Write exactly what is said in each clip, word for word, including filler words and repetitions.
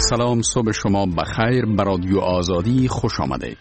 سلام، صبح شما بخیر. به رادیو آزادی خوش آمدید.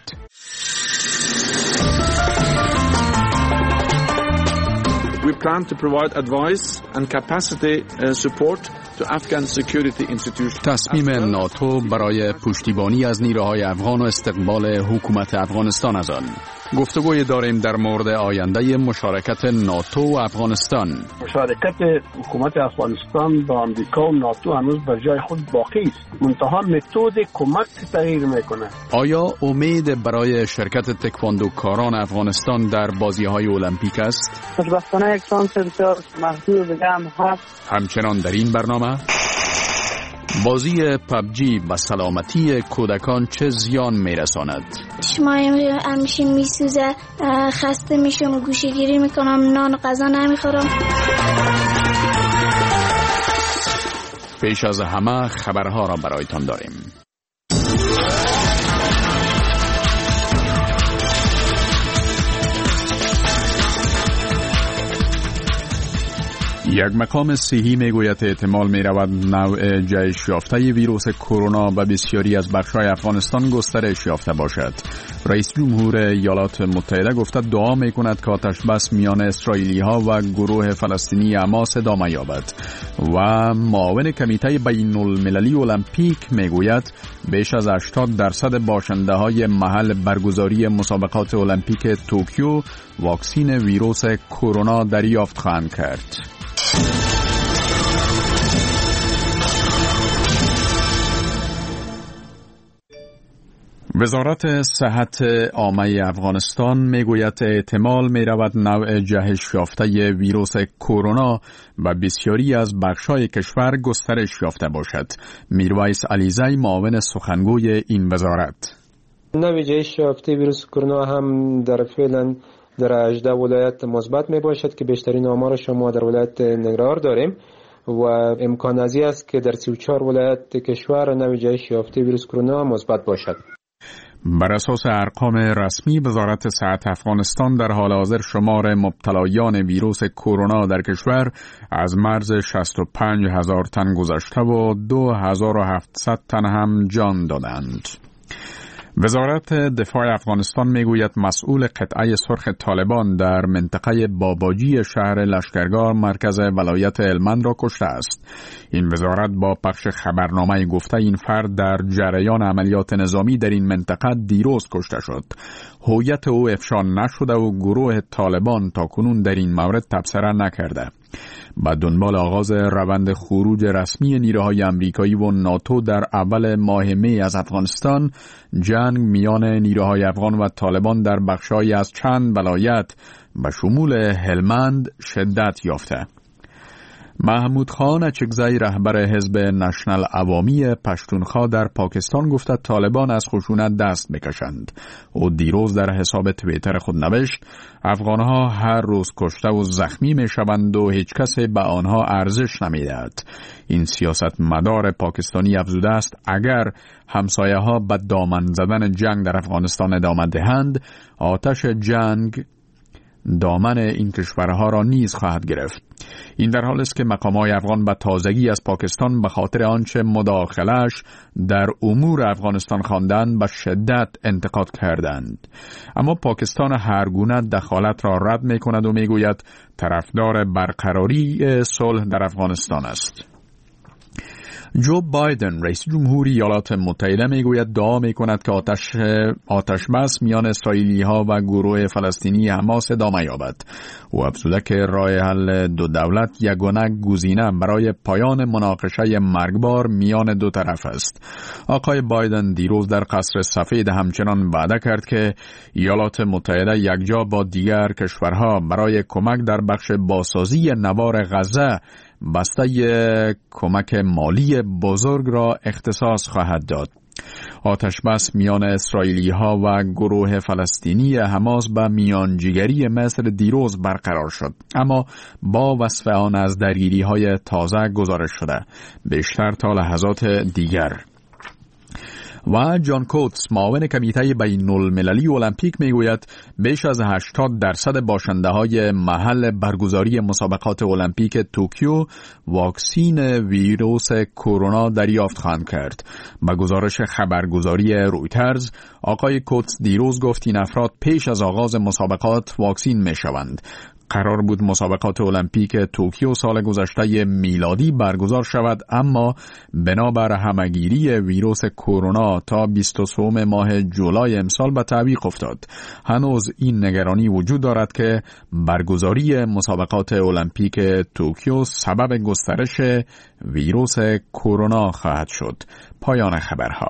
We plan to provide advice and capacity uh, support to Afghan security institutions. تصمیم ناتو برای پشتیبانی از نیروهای افغان و استقبال حکومت افغانستان از آن. گفتگوی داریم در مورد آینده مشارکت ناتو و افغانستان. مشارکت حکومت افغانستان با آمریکا و ناتو هنوز بر جای خود باقی است. منتها متد کمک تغییر میکنه. آیا امید برای شرکت تکواندوکاران افغانستان در بازی‌های المپیک است؟ خوشبختانه یک شانس بسیار محدود دیگه هم هست. همچنان در این برنامه بازی پبجی به سلامتی کودکان چه زیان میرساند؟ چشمایم همیشه میسوزه، خسته میشم و گوشه‌گیری میکنم، نان و غذا نمیخورم. پیش از همه خبرها را برایتان داریم. یک مقام صحی میگوید احتمال می رود نوع جهش یافته ویروس کرونا به بسیاری از بخش‌های افغانستان گسترش یافته باشد. رئیس جمهور ایالات متحده گفته دعا می کند که آتش بس میان اسرائیلی ها و گروه فلسطینی حماس ادامه یابد. و معاون کمیته بین المللی المپیک میگوید بیش از هشتاد درصد باشنده های محل برگزاری مسابقات المپیک توکیو واکسین ویروس کرونا دریافت خواهند کرد. وزارت صحت عامه افغانستان میگوید احتمال میرود نوع جهش یافته ویروس کرونا و بسیاری از بخش‌های کشور گسترش یافته باشد. میرویس علیزی معاون سخنگوی این وزارت: نوع جهش یافته ویروس کرونا هم در فعلا در هجده ولایت مثبت می باشد که بیشترین آمارش ما در ولایت ننگرهار داریم و امکان ازی است که در سی و چهار ولایت کشور نوع جهش یافته ویروس کرونا مثبت باشد. بر اساس ارقام رسمی وزارت صحت افغانستان در حال حاضر شمار مبتلایان ویروس کرونا در کشور از مرز شصت و پنج هزار تن گذشته و دو هزار و هفتصد تن هم جان دادند. وزارت دفاع افغانستان میگوید مسئول قطعه سرخ طالبان در منطقه باباجی شهر لشکرگاه مرکز ولایت هلمند را کشته است. این وزارت با پخش خبرنامه گفته این فرد در جریان عملیات نظامی در این منطقه دیروز کشته شد. هویت او افشا نشده و گروه طالبان تاکنون در این مورد تبصره نکرده. با دنبال آغاز روند خروج رسمی نیروهای امریکایی و ناتو در اول ماه می از افغانستان، جنگ میان نیروهای افغان و طالبان در بخش‌هایی از چند ولایت به شمول هلمند شدت یافته. محمود خان اچکزی رهبر حزب نشنل عوامی پشتونخوا در پاکستان گفته طالبان از خشونت دست بکشند. او دیروز در حساب توییتر خود نوشت افغانها هر روز کشته و زخمی می شوند و هیچ کسی به آنها ارزش نمی دهد. این سیاست مدار پاکستانی افزوده است اگر همسایه ها به دامن زدن جنگ در افغانستان ادامه دهند، آتش جنگ دامن این کشورها را نیز خواهد گرفت. این در حال است که مقامات افغان به تازگی از پاکستان به خاطر آنچه مداخلش در امور افغانستان خواندند به شدت انتقاد کردند. اما پاکستان هر گونه دخالت را رد می کند و می گوید طرفدار برقراری صلح در افغانستان است. جو بایدن رئیس جمهور ایالات متحده میگوید دعا میکند که آتش آتش بس میان اسرائیلی ها و گروه فلسطینی حماس ادامه یابد. او افزوده که راه حل دو دولت یگانه گزینه برای پایان مناقشه مرگبار میان دو طرف است. آقای بایدن دیروز در قصر سفید همچنان وعده کرد که ایالات متحده یکجا با دیگر کشورها برای کمک در بخش بازسازی نوار غزه بسته کمک مالی بزرگ را اختصاص خواهد داد. آتش بس میان اسرائیلی ها و گروه فلسطینی حماس به میانجیگری مصر دیروز برقرار شد، اما با وصف آن از درگیری های تازه گزارش شده، بیشتر تا لحظات دیگر. و جان کوتس معاون کمیته بین المللی المپیک میگوید بیش از هشتاد درصد باشنده های محل برگزاری مسابقات المپیک توکیو واکسین ویروس کرونا دریافت خواهند کرد. با گزارش خبرگزاری رویترز، آقای کوتس دیروز گفت این افراد پیش از آغاز مسابقات واکسین می شوند. قرار بود مسابقات المپیک توکیو سال گذشته میلادی برگزار شود، اما بنابر همگیری ویروس کرونا تا بیست و سوم ماه جولای امسال به تعویق افتاد. هنوز این نگرانی وجود دارد که برگزاری مسابقات المپیک توکیو سبب گسترش ویروس کرونا خواهد شد. پایان خبرها.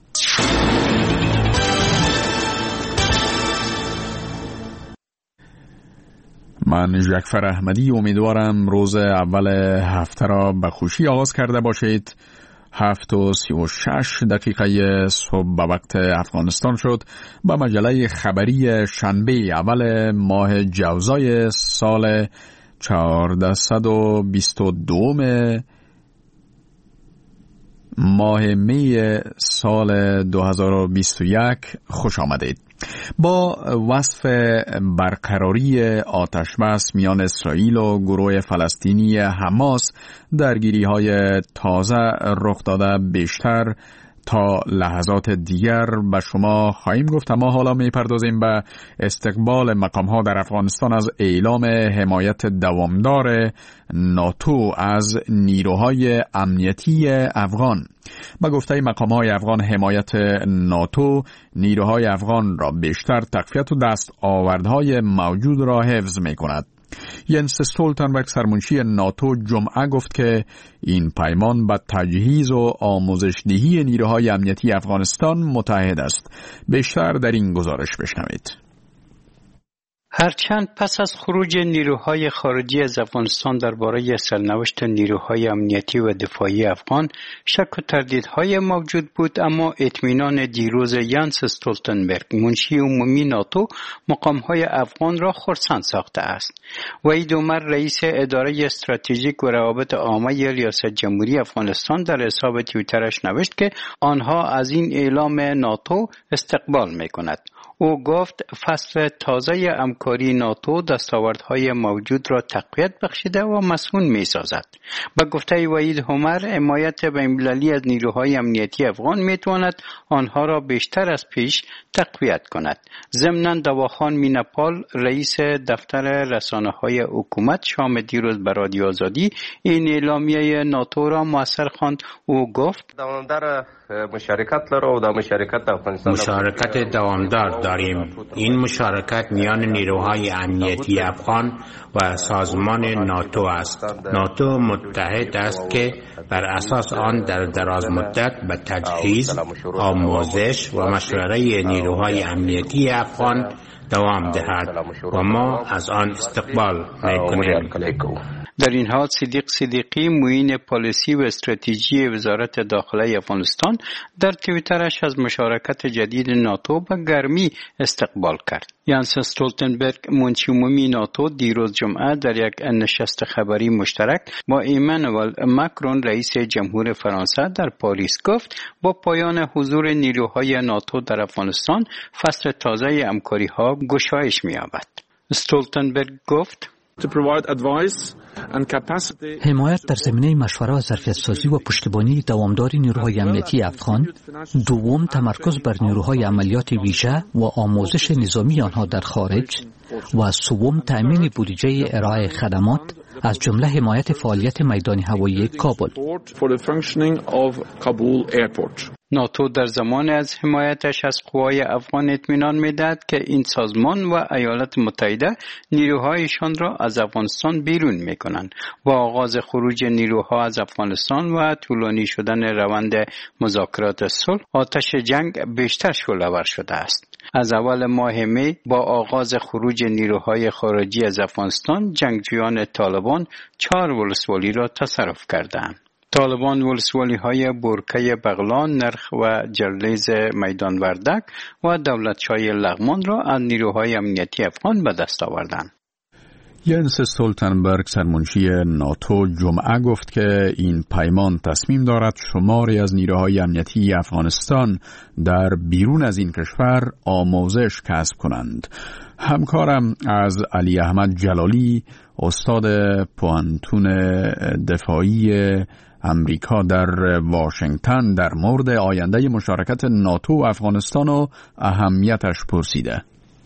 من جعفر احمدی امیدوارم روز اول هفته را به خوشی آغاز کرده باشید. هفت و سی و شش دقیقه صبح به وقت افغانستان شد. با مجله خبری شنبه اول ماه جوزای سال چهارصد و بیست و دو ماه می سال دو هزار و بیست و یک خوش آمدید. با وصف برقراری آتش بس میان اسرائیل و گروه فلسطینی حماس درگیری های تازه رخ داده بیشتر تا لحظات دیگر به شما خواهیم گفت. اما حالا میپردازیم به استقبال مقام ها در افغانستان از اعلام حمایت دوامدار ناتو از نیروهای امنیتی افغان. با گفته مقام های افغان، حمایت ناتو نیروهای افغان را بیشتر تقویت و دستاوردهای موجود را حفظ می کند. ینس استولتنبرگ سرمنشی ناتو جمعه گفت که این پیمان با تجهیز و آموزش دهی نیروهای امنیتی افغانستان متحد است. بیشتر در این گزارش بشنوید. هرچند پس از خروج نیروهای خارجی از افغانستان درباره سرنوشت نیروهای امنیتی و دفاعی افغان شک و تردیدهای موجود بود، اما اطمینان دیروز ینس استولتنبرگ منشی عمومی ناتو مقامهای افغان را خرسند ساخته است. وحید عمر رئیس اداره استراتژیک و روابط عامه ریاست جمهوری افغانستان در حساب توییترش نوشت که آنها از این اعلام ناتو استقبال می‌کند. او گفت فصل تازه همکاری ناتو دستاوردهای موجود را تقویت بخشیده و مسئول می سازد. با گفته وحید عمر، حمایت بین‌المللی از نیروهای امنیتی افغان می تواند آنها را بیشتر از پیش تقویت کند. ضمناً دواخان میناپال رئیس دفتر رسانه‌های حکومت شام دیروز به رادیو آزادی این اعلامیه ناتو را مؤثر خواند. او گفت دوامدار مشارکت لرو و مشارکت افغانستان مشارکت دوامدار داریم. این مشارکت میان نیروهای امنیتی افغان و سازمان ناتو است. ناتو متحد است که بر اساس آن در دراز مدت به تجهیز، آموزش و مشورت نیروهای امنیتی افغان دوام دهد و ما از آن استقبال می‌کنیم. در این حال صدیق صدیقی معین پالیسی و استراتژی وزارت داخله افغانستان در توییترش از مشارکت جدید ناتو به گرمی استقبال کرد. ینس استولتنبرگ منشی عمومی ناتو دیروز جمعه در یک نشست خبری مشترک با ایمانوئل ماکرون رئیس جمهور فرانسه در پاریس گفت با پایان حضور نیروهای ناتو در افغانستان فصل تازه همکاری‌ها گشایش می‌یابد. استولتنبرگ گفت To provide advice and capacity. حمایت در زمینه مشوره و ظرفیت سازی و پشتیبانی دوامدار نیروهای امنیتی افغان، دوم تمرکز بر نیروهای عملیات ویژه و آموزش نظامی آنها در خارج و سوم تأمین بودجه ارائه خدمات از جمله حمایت فعالیت میدان هوایی کابل. ناتو در زمان از حمایتش از قوای افغان اطمینان می‌دهد که این سازمان و ایالات متحده نیروهایشان را از افغانستان بیرون می‌کنند. با آغاز خروج نیروها از افغانستان و طولانی شدن روند مذاکرات صلح، آتش جنگ بیشتر شعله‌ور شده است. از اول ماه می با آغاز خروج نیروهای خارجی از افغانستان، جنگجویان طالبان چهار ولسوالی را تصرف کردند. طالبان ولسوالی های برکه بغلان، نرخ و جرلیز میدان وردک و دولتشای لغمان را از نیروهای امنیتی افغان به دست آوردند. ینس استولتنبرگ سرمنشی ناتو جمعه گفت که این پیمان تصمیم دارد شماری از نیروهای امنیتی افغانستان در بیرون از این کشور آموزش کسب کنند. همکارم از علی احمد جلالی استاد پوانتون دفاعی امریکا در واشنگتن در مورد آینده مشارکت ناتو و افغانستان و اهمیتش پرسیده.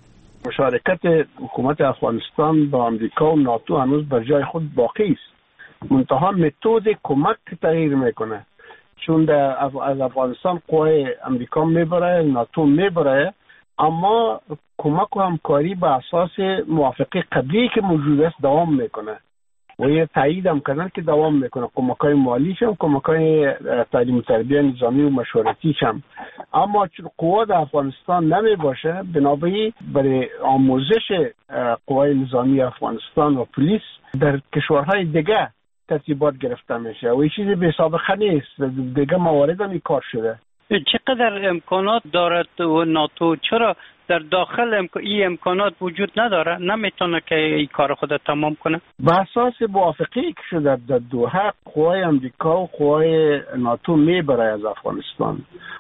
مشارکت حکومت افغانستان با امریکا و ناتو هنوز بر جای خود باقی است. منتها متد کمک تغییر میکنه، چون در از افغانستان قوای امریکا میبره، ناتو میبره، اما کمک و همکاری به اساس موافقه قبلی که موجود است دوام میکنه و یه تایید هم کردن که دوام میکنه. کمک‌های مالیش هم، کمک‌های تعلیم و تربیت نظامی و مشورتیش هم. اما چون قوا در افغانستان نمی باشه، بنابراین برای آموزش قوای نظامی افغانستان و پلیس در کشورهای دیگه ترتیبات گرفته میشه و این چیزی به سابقه نیست. دیگه موارد هم این کار شده. چقدر امکانات دارد و ناتو چرا در داخل امک... این امکانات وجود نداره؟ نمیتونه که این کار خود تمام کنه؟ به اساس موافقه‌ای که شده در دوحه، قوای امریکا و قوای ناتو میبره از افغانستان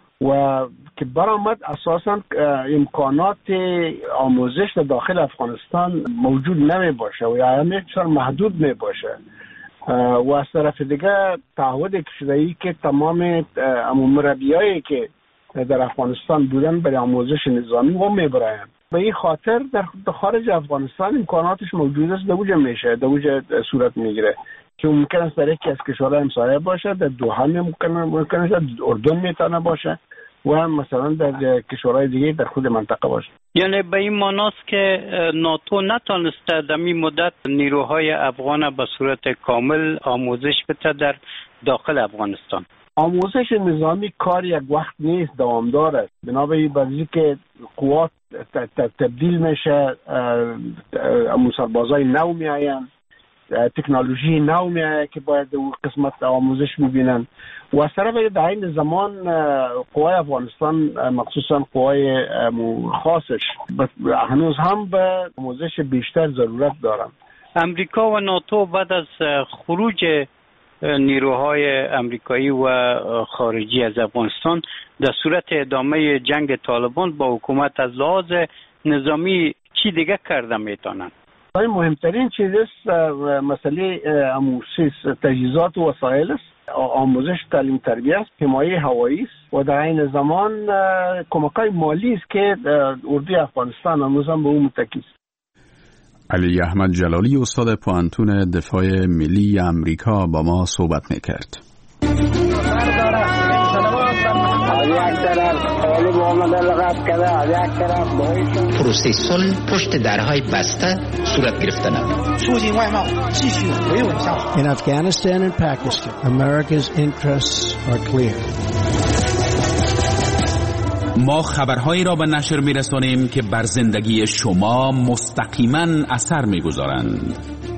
و که برآمد اساسا امکانات آموزش در داخل افغانستان موجود نمی باشه و یا همیشه محدود می باشه و از طرف دیگه تعهد که شده ای که تمام مربیایی که در افغانستان بودن برای آموزش نظامی و میبرند. به این خاطر در خارج افغانستان امکاناتش موجود است، دوجه میشه، دوجه صورت میگیره که ممکن است در یکی از کشورهای همسایه باشه، در دوحه ممکن است در اردن میتونه باشه و مثلا در کشورهای دیگه در خود منطقه باشه. یعنی به این معناست که ناتو نتونسته در این مدت نیروهای افغان به صورت کامل آموزش بده در داخل افغانستان. آموزش نظامی کار یک وقت نیست، دوامدار است. بنابراین بعضی که قوات تبدیل میشه، سربازای نو میآیند، تکنولوژی نو میآید که باید اون قسمت آموزش میبینن و از طرف در این زمان قوای افغانستان مخصوصا قوای خاصش هنوز هم به آموزش بیشتر ضرورت دارن. امریکا و ناتو بعد از خروج نیروهای امریکایی و خارجی از افغانستان در صورت ادامه جنگ طالبان با حکومت از لحاظ نظامی چی دیگه کرده میتونن؟ مهمترین چیز است مسئله اموسیس تجهیزات و وسایل است، آموزش تعلیم تربیت است، حمایه هوایی است و در این زمان کمک‌های مالی است که اردوی افغانستان هنوز هم به اون متکی است. علی احمد جلالی استاد پوانتون دفاع ملی امریکا با ما صحبت میکرد. پروسه صلح پشت درهای بسته صورت گرفتن. In Afghanistan and Pakistan, America's interests are clear. ما خبرهایی را به نشر می‌رسانیم که بر زندگی شما مستقیما اثر می‌گذارند.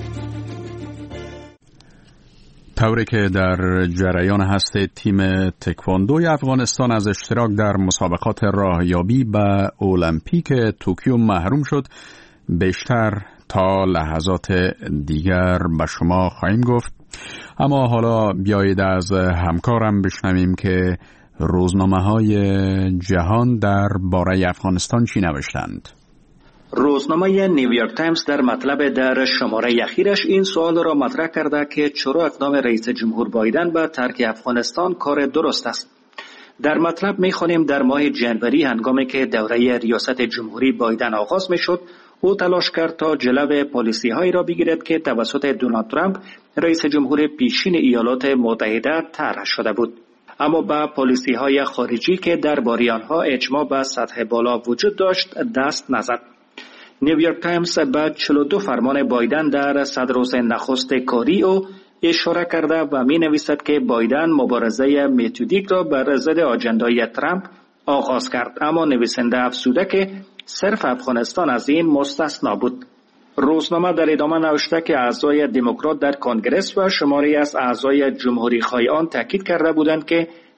طوری که در جریان هست تیم تکواندوی افغانستان از اشتراک در مسابقات راهیابی به المپیک توکیو محروم شد، بیشتر تا لحظات دیگر به شما خواهیم گفت. اما حالا بیایید از همکارم بشنویم که روزنامه‌های جهان در باره افغانستان چی نوشتند. روزنامه نیویورک تایمز در مطلب در شماره اخیرش این سوال را مطرح کرده که چرا اقدام رئیس جمهور بایدن به ترک افغانستان کار درست است. در مطلب می‌خوانیم در ماه جنوری هنگامی که دوره ریاست جمهوری بایدن آغاز می‌شد، او تلاش کرد تا جلو پالیسی‌هایی را بگیرد که توسط دونالد ترامپ رئیس جمهور پیشین ایالات متحده طرح شده بود. اما با پالیسی‌های خارجی که درباره آنها اجماع به سطح بالا وجود داشت دست نزد. نیویورک تایمز به چهل و دو فرمان بایدن در صد روز نخست کاری او اشاره کرده و می نویسد که بایدن مبارزه متدیک را بر ضد آجندای ترامپ آغاز کرد، اما نویسنده افزوده که صرف افغانستان از این مستثنا بود. روزنامه در ادامه نوشته که اعضای دموکرات در کنگرس و شماری از اعضای جمهوری خواهان تاکید کرده بودند که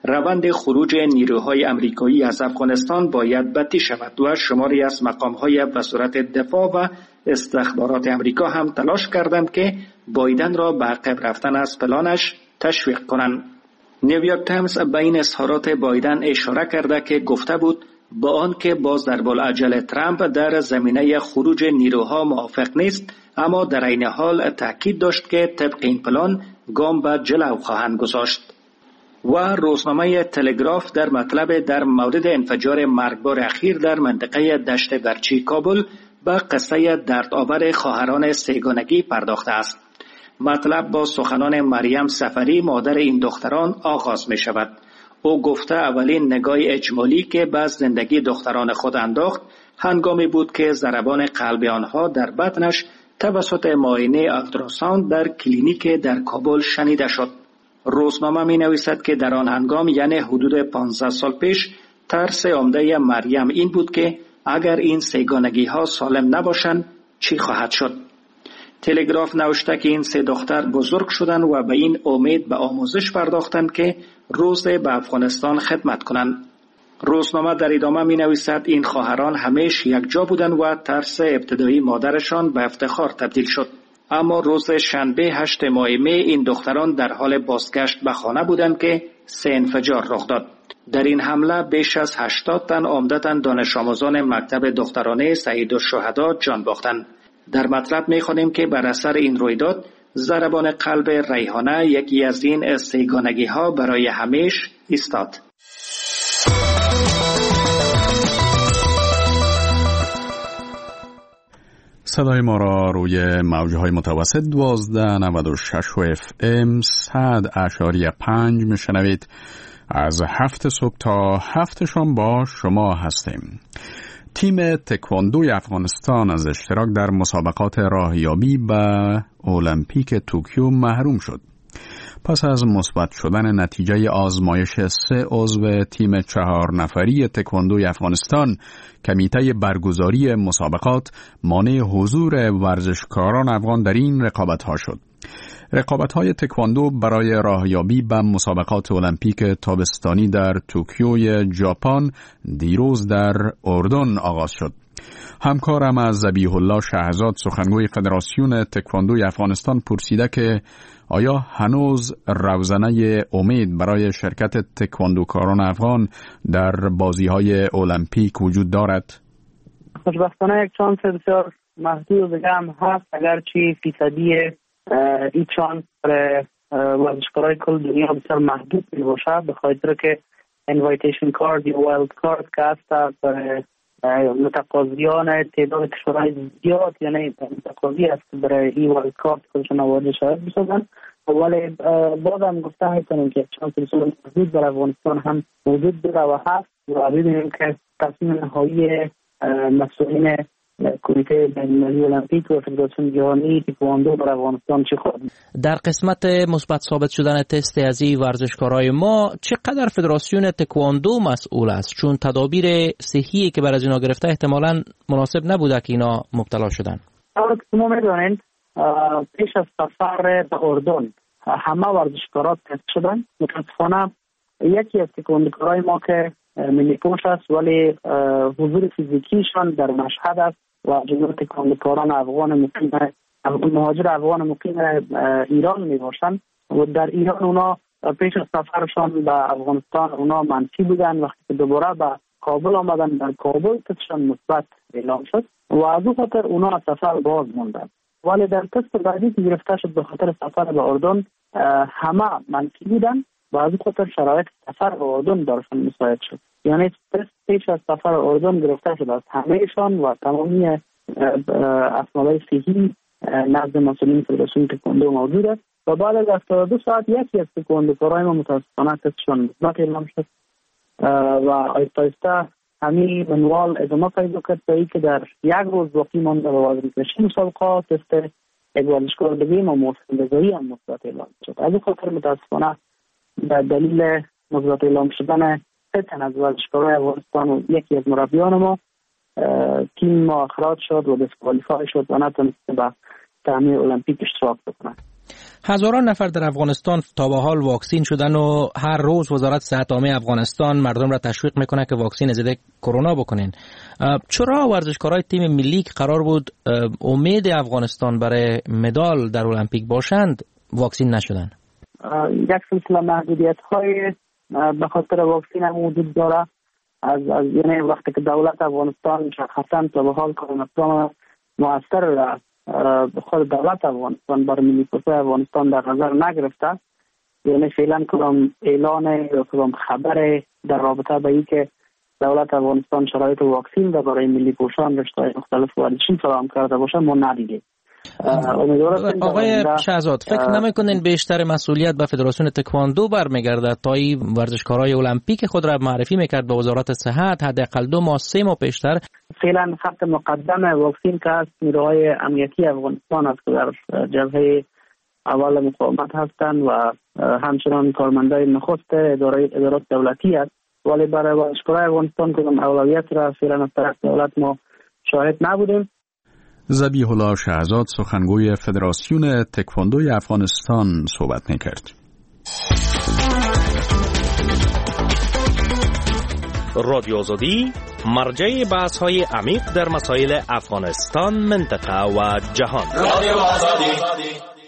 روند خروج نیروهای آمریکایی از افغانستان باید بطی شود و شماری از مقام‌های وزارت دفاع و استخبارات آمریکا هم تلاش کردند که بایدن را به عقب رفتن از پلانش تشویق کنند. نیویورک تایمز به این اظهارات بایدن اشاره کرده که گفته بود با آنکه باز در بلعجل ترامپ در زمینه خروج نیروها موافق نیست، اما در عین حال تاکید داشت که طبق این پلان گام به جلو خواهند گذاشت. و روزنامه تلگراف در مطلب در مورد انفجار مرگبار اخیر در منطقه دشت برچی کابل به قصه دردآور خواهران سه‌گانگی پرداخته است. مطلب با سخنان مریم سفری مادر این دختران آغاز می شود. او گفته اولین نگاه اجمالی که به زندگی دختران خود انداخت هنگامی بود که ضربان قلب آنها در بطنش توسط معاینه آلتراساوند در کلینیک در کابل شنیده شد. روزنامه می نویسد که در آن هنگام یعنی حدود پانزده سال پیش ترس عمده مریم این بود که اگر این سه‌گانگی ها سالم نباشند چی خواهد شد. تلگراف نوشته که این سه دختر بزرگ شدند و به این امید به آموزش پرداختند که روز به افغانستان خدمت کنند. روزنامه در ادامه می نویسد این خواهران همیشه یک جا بودند و ترس ابتدایی مادرشان به افتخار تبدیل شد. اما روز شنبه هشت ماه می این دختران در حال بازگشت به خانه بودند که سه انفجار رخ داد. در این حمله بیش از هشتاد تن عمدتاً دانش آموزان مکتب دخترانه سعید الشهدا جان باختند. در مطلب می خوانیم که بر اثر این رویداد ضربان قلب ریحانه یکی از این سه‌گانگی ها برای همیشه ایستاد. صدای ما را روی موجهای متوسط دوازده نود و شش و اف ام صد اشاری پنج میشنوید. از هفت صبح تا هفت شام با شما هستیم. تیم تکواندوی افغانستان از اشتراک در مسابقات راهیابی به المپیک توکیو محروم شد. پس از مثبت شدن نتیجه آزمایش سه عضو تیم چهار نفری تکواندوی افغانستان، کمیته برگزاری مسابقات مانع حضور ورزشکاران افغان در این رقابت‌ها شد. رقابت‌های تکواندو برای راهیابی به مسابقات المپیک تابستانی در توکیوی ژاپن دیروز در اردن آغاز شد. همکارم از ذبیح الله شهزاد سخنگوی فدراسیون تکواندوی افغانستان پرسیده که آیا هنوز روزنه امید برای شرکت تکواندوکاران افغان در بازی‌های المپیک وجود دارد؟ خوشبختانه یک چانس بسیار محدود دیگه هم هست، اگرچه فیصدی این چانس برای ورزشکارای کل دنیا بسیار محدود می باشد، به خاطر که انوایتیشن کارد یا وایلد کارد که هست برای متقاضیان تعداد کشورهای زیاد، یعنی متقاضی است برای این وایلد کارد خودشون آورده شاید بسازن. ولی بازم گفته هستم که چانس بسیار محدود برای افغانستان هم موجود داره و هست و ببینیم که تصمیم نهایی مسئولین کمیته بین‌المللی المپیک و فدراسیون جهانی تکواندو برای افغانستان چه خواهد. در قسمت مثبت ثابت شدن تست از این ورزشکارای ما چقدر فدراسیون تکواندو مسئول است؟ چون تدابیر صحی که بر از اینا گرفته احتمالاً مناسب نبوده که اینا مبتلا شدن. اما که شما می‌دانید پیش از سفر به اردن همه ورزشکارا تست شدن. متاسفانه یکی از تکواندوکارای ما که ملی پوش است ولی حضور فیزیکیشان در مشهد است و جمهور تکواندوکاران افغان مقیم مهاجر افغان مقیم ایران می باشند و در ایران اونا پیش از سفرشان به افغانستان اونا منفی بودن. وقتی که دوباره به کابل آمدن در کابل تستشان مثبت اعلام شد و از اون خاطر اونا از سفر باز موندن. ولی در تست بعدی که گرفته شد به خاطر سفر به اردن همه منفی بودن و از اون خاطر شرایط سفر به اردن درشان مساعد شد. یعنی تست پیش از سفر اردن گرفته شد از همهشان و تمامی اسناد صحی نزد مسئولین فدراسیون تکواندو موجود است و بعد از هفتاد و دو ساعت یکی از تکواندوکارای ما متاسفانه تستشان مثبت اعلام شد و آیسته آیسته همین منوال ادامه پیدا کرد تا اینکه در یک روز باقی مانده به وزنکشی مسابقات تست یک ورزشکار دیگه ما محسن رضایی هم مثبت اعلام شد. از این خاطر متاسفانه به دلیل مثبت اعلام شدن سه تن از ورزشکارای افغانستان و یکی از مربیان ما تیم ما اخراج شد و دیسکوالیفای شد و نتونست به تامین المپیک اشتراک بکنه. هزاران نفر در افغانستان تا به حال واکسین شدن و هر روز وزارت صحت عامه افغانستان مردم را تشویق میکنه که واکسین ضد کرونا بکنین. چرا ورزشکارای تیم ملی که قرار بود امید افغانستان برای مدال در المپیک باشند واکسین نشدن؟ یک سلسله محدودیت های به خاطر واکسین هم وجود داره. از از یعنی وقتی که دولت افغانستان شخصا تا به حال کرونا مؤثر خود دولت افغانستان بر ملی پوشش افغانستان در نظر نگرفته، یعنی فعلا کدام اعلان یا کدام خبر در رابطه با اینکه دولت افغانستان شرایط واکسین را برای ملی پوشان رشته‌های مختلف ورزشی فراهم کرده باشه ما ندیدیم. آقای شهزاد فکر نمی‌کنین بیشتر مسئولیت به فدراسیون تکواندو برمیگرده تا این ورزشکارای المپیک خود را معرفی میکرد به وزارت صحت حداقل دو ماه سه ماه پیشتر؟ فعلا خط مقدم واکسین که است نیروهای امنیتی افغانستان است که در جبهه اول مقاومت هستند و همچنان کارمندای نخست اداره ادارات دولتی است، ولی برای ورزشکارای افغانستان کدام اولویت را فعلا از طرف دولت ما شاهد نبودیم. ذبیح الله شهزاد سخنگوی فدراسیون تکواندوی افغانستان صحبت میکرد. رادیو آزادی مرجع بحث های عمیق در مسائل افغانستان، منطقه و جهان. رادیو آزادی.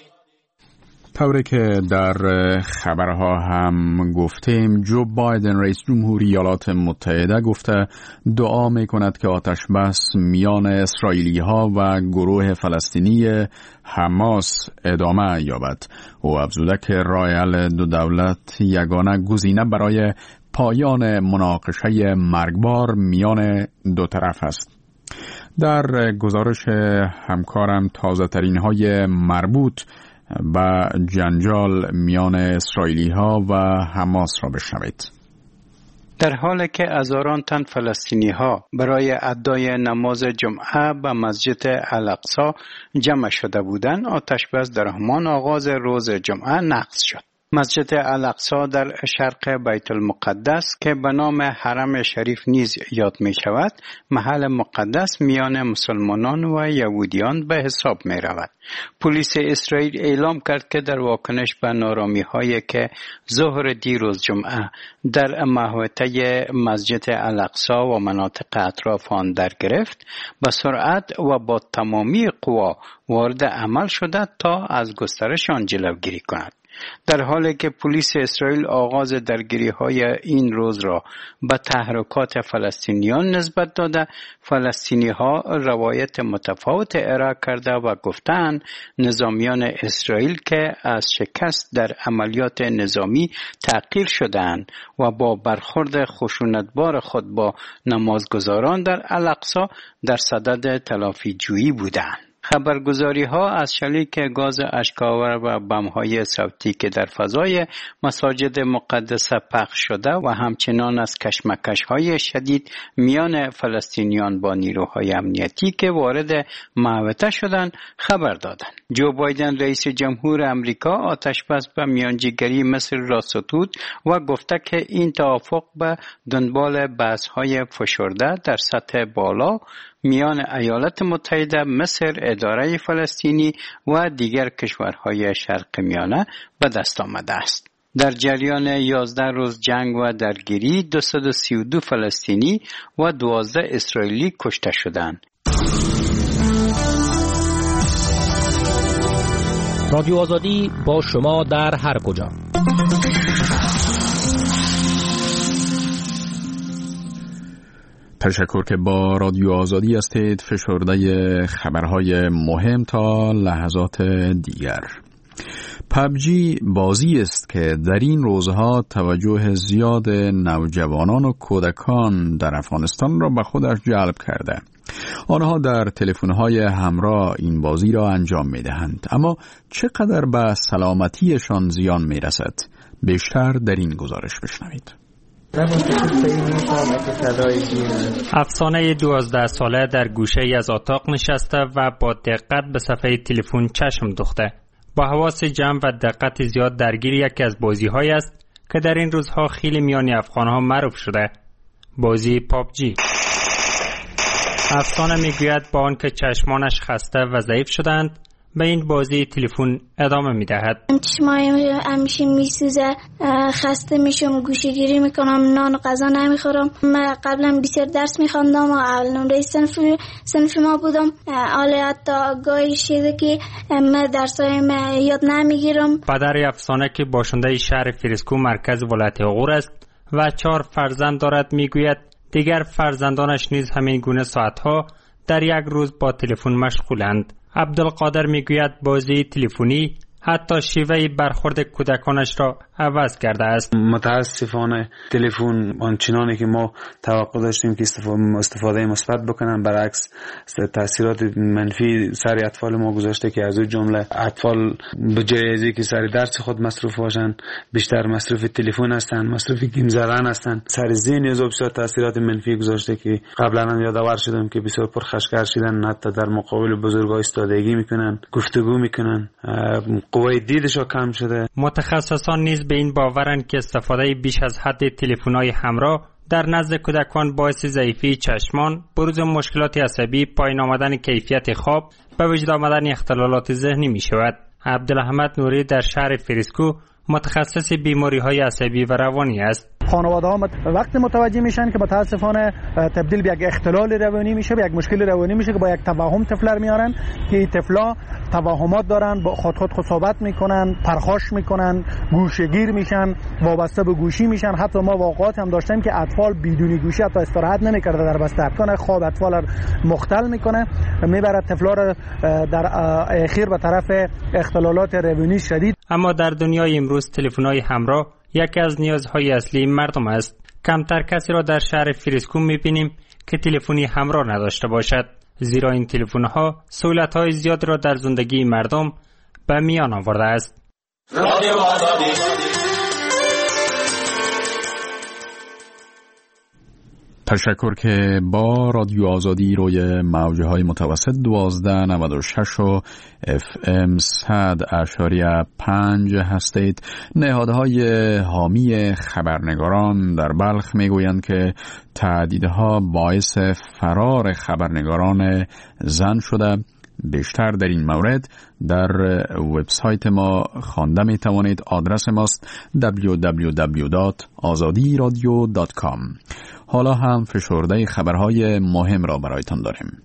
طوری که در خبرها هم گفتیم، جو بایدن رئیس جمهوری ایالات متحده گفته دعا می کند که آتش بس میان اسرائیلی ها و گروه فلسطینی حماس ادامه یابد. او افزوده که راه حل دو دولت یگانه گزینه برای پایان مناقشه مرگبار میان دو طرف است. در گزارش همکارم تازه ترین های مربوط با جنجال میان اسرائیلی ها و حماس را بشنوید. در حالی که هزاران تن فلسطینی ها برای ادای نماز جمعه به مسجد الاقصی جمع شده بودند، آتش بس در همان آغاز روز جمعه نقض شد. مسجد الاقصی در شرق بیت المقدس که به نام حرم شریف نیز یاد می شود، محل مقدس میان مسلمانان و یهودیان به حساب می رود. پلیس اسرائیل اعلام کرد که در واکنش به نارامی هایی که ظهر دیروز جمعه در محوطه مسجد الاقصی و مناطق اطراف آن در گرفت، به سرعت و با تمامی قوا وارد عمل شده تا از گسترش آن جلوگیری کند. در حالی که پلیس اسرائیل آغاز درگیری‌های این روز را به تحرکات فلسطینیان نسبت داده، فلسطینی‌ها روایت متفاوت ارائه کرده و گفتند نظامیان اسرائیل که از شکست در عملیات نظامی تحقیر شدند و با برخورد خشونتبار خود با نمازگزاران در الاقصی در صدد تلافی جویی بودند. خبرگزاری ها از شلیک گاز اشک‌آور و بم‌های صوتی که در فضای مساجد مقدسه پخش شده و همچنان از کشمکش‌های شدید میان فلسطینیان با نیروهای امنیتی که وارد محوطه شدند خبر دادند. جو بایدن رئیس جمهور امریکا آتش بس به میانجیگری مصر را ستود و گفته که این توافق به دنبال بحث‌های فشرده در سطح بالا میان ایالات متحده، مصر، اداره فلسطینی و دیگر کشورهای شرق میانه به دست آمده است. در جریان یازده روز جنگ و درگیری دویست و سی و دو فلسطینی و دوازده اسرائیلی کشته شدند. رادیو آزادی با شما در هر کجا. تشکر که با رادیو آزادی هستید. فشرده خبرهای مهم تا لحظات دیگر. پبجی بازی است که در این روزها توجه زیاد نوجوانان و کودکان در افغانستان را به خودش جلب کرده. آنها در تلفن‌های همراه این بازی را انجام می‌دهند، اما چقدر به سلامتیشان زیان می‌رسد؟ بیشتر در این گزارش بشنوید. افسانه دوازده ساله در گوشه ای از اتاق نشسته و با دقت به صفحه تلفن چشم دوخته. با حواس جمع و دقت زیاد درگیر یکی از بازی‌هایی است که در این روزها خیلی میان افغان‌ها معروف شده، بازی پابجی. افسانه میگوید با آنکه چشمانش خسته و ضعیف شدند، به این بازی تلفن ادامه میدهد. چشمایم همیشه میسوزه، خسته میشم، گوشه‌گیری میکنم، نان و غذا نمیخورم. من قبلا بسیار درس میخواندم و اول نمره صنف صنف ما بودم. حالا حتی گاهی شده که من درسایم یاد نمیگیرم. پدر افسانه که باشنده شهر فریسکو مرکز ولایت غور است و چهار فرزند دارد میگوید دیگر فرزندانش نیز همین گونه ساعتها در یک روز با تلفن مشغولند. عبدالقادر میگوید بازی تلفنی حتی شیوه برخورد کودکانش را عوض کرده است. متاسفانه تلفن آنچنانی که ما توقع داشتیم که استفاده مثبت بکنن، برعکس تاثیرات منفی سر اطفال ما گذاشته که از اون جمله اطفال به جای از اینکه سر درس خود مصروف باشن بیشتر مصروف تلفن هستن، مصروف گیم زدن هستن. سر ذهن از بسیار تاثیرات منفی گذاشته که قبلا هم یادآور شدم که بسیار پرخاشگر شدن، حتی در مقابل بزرگا ایستادگی میکنن، گفتگو میکنن، قوای دیدش کم شده. متخصصان نیز به این باورند که استفاده بیش از حد تلفن‌های همراه در نزد کودکان باعث ضعیفی چشمان، بروز مشکلات عصبی، پایین آمدن کیفیت خواب، به وجود آمدن اختلالات ذهنی می شود. عبدالحمد نوری در شهر فریسکو متخصص بیماری‌های عصبی و روانی است. خانواده ها وقت متوجه میشن که متاسفانه تبدیل به یک اختلال روانی میشه، به یک مشکل روانی میشه که با یک توهم طفل میارن که طفلا توهمات دارن، با خود خود صحبت میکنن، پرخاش میکنن، گوشه‌گیر میشن، وابسته به گوشی میشن. حتی ما واقعات هم داشتیم که اطفال بدون گوشی حتی استراحت نمیکرده در بستر، کنه خواب اطفال را مختل میکنه، میبره طفلا را در اخیر به طرف اختلالات روانی شدید. اما در دنیای امروز تلفن‌های همراه یکی از نیازهای اصلی مردم است. کمتر کسی را در شهر فریسکو می‌بینیم که تلفنی همراه نداشته باشد، زیرا این تلفن‌ها سهولت‌های زیاد را در زندگی مردم به میان آورده است. رادیو آزادی. تشکر که با رادیو آزادی روی موجه های متوسط دوازده نود و شش و اف ام صد اشاریه پنج هستید. نهادهای حامی خبرنگاران در بلخ میگویند که تعدیدها باعث فرار خبرنگاران زن شده. بیشتر در این مورد در وبسایت ما خوانده می توانید. آدرس ماست دبلیو دبلیو دبلیو دات آزادی رادیو دات کام. حالا هم فشرده خبرهای مهم را برایتان داریم.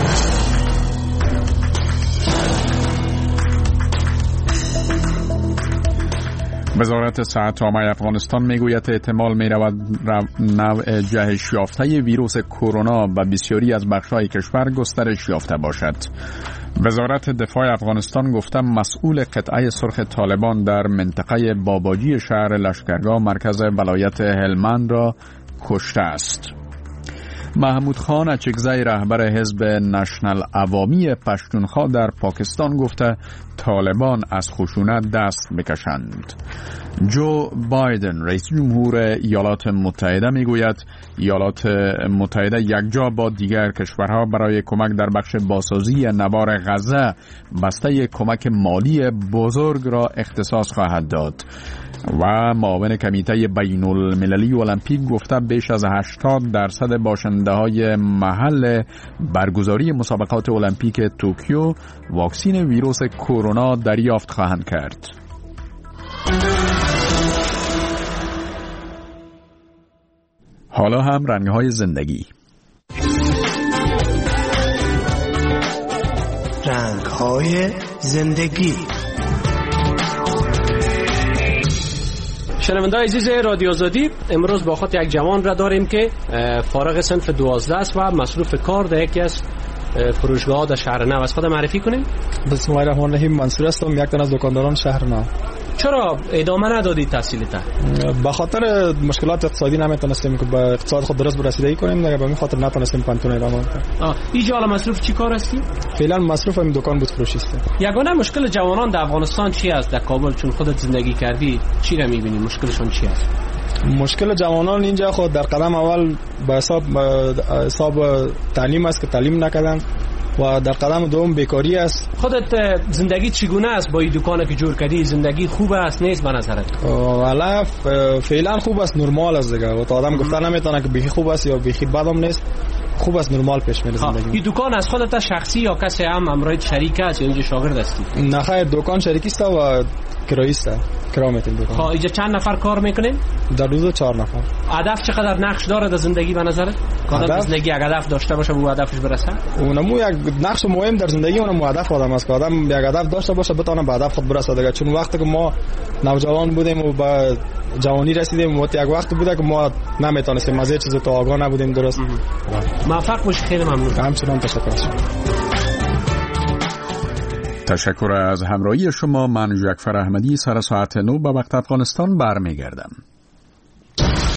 وزارت صحت عامه افغانستان میگوید احتمال میرود نوع جهش یافته ویروس کرونا و بسیاری از بخش‌های کشور گسترش یافته باشد. وزارت دفاع افغانستان گفته مسئول قطعه سرخ طالبان در منطقه باباجی شهر لشکرگاه مرکز ولایت هلمند را کشته است. محمود خان اچکزی رهبر حزب نشنل عوامی پشتونخوا در پاکستان گفته طالبان از خشونت دست بکشند. جو بایدن رئیس جمهور ایالات متحده میگوید ایالات متحده یکجا با دیگر کشورها برای کمک در بخش بازسازی نوار غزه بسته کمک مالی بزرگ را اختصاص خواهد داد. و معاون کمیته بین المللی المپیک گفته بیش از هشتاد درصد باشنده های محل برگزاری مسابقات المپیک توکیو واکسین ویروس کرونا دریافت خواهند کرد. حالا هم رنگ‌های زندگی. رنگ‌های زندگی. شنونده‌های عزیز رادیو آزادی، امروز با خود یک جوان را داریم که فارغ صنف دوازده است و مصروف کار در یکی از فروشگاه‌ها در شهر نو. از خود معرفی کنیم. بسم الله الرحمن الرحیم. منصور هستم، یک تن از دکانداران شهر نو. چرا ادامه ندادید تحصیلتان؟ به خاطر مشکلات اقتصادی نمیتونستیم که به اقتصاد خود درست برسیدگی کنیم، دیگه به این خاطر نتونستیم پانتون ادامه بدیم. آ اینجا حالا مصروف چی کار هستی؟ فعلا مصروف این دکان بود فروشی است. یگانه مشکل جوانان در افغانستان چی است؟ در کابل چون خودت زندگی کردی چی را می‌بینی؟ مشکلشون چی است؟ مشکل جوانان اینجا خود در قدم اول به حساب حساب تعلیم است که تعلیم نکردن و در قدم دوم بیکاری است. خودت زندگی چگونه است با این دکانی که جور کردی؟ زندگی خوب است نیست به نظرت؟ والا فعلا خوب است، نرمال است دیگه. و تا آدم گفتن نمیتونه که بیخی خوب است یا بیخی بدم نیست. خوب است، نرمال پیش میره زندگی. این دکان از خودت شخصی یا کسی هم همراه شریک است یا اینجا شاگرد هستی؟ نه خیر، دکان شریکی است و کرایی است. کرا میتیم دکان. ها اینجا چند نفر کار میکنین؟ در روز چهار نفر. هدف چقدر نقش داره در زندگی به نظرت؟ کار زندگی یک هدف داشته باشه و هدفش برسه؟ اونمو یک نقش مهم در زندگی اونم هدف آدم است که آدم یک هدف داشته باشه بتونه به هدف خود برسه دیگه. چون وقتی که ما نوجوان بودیم و به جوانی رسیدیم وقت یک وقت بوده که ما نمیتونستیم از چیز تو آگاه نبودیم. درست. موفق باشی، خیلی ممنون. همچنان تشکر. تشکر از همراهی شما. من جعفر احمدی سر ساعت نو به وقت افغانستان برمیگردم.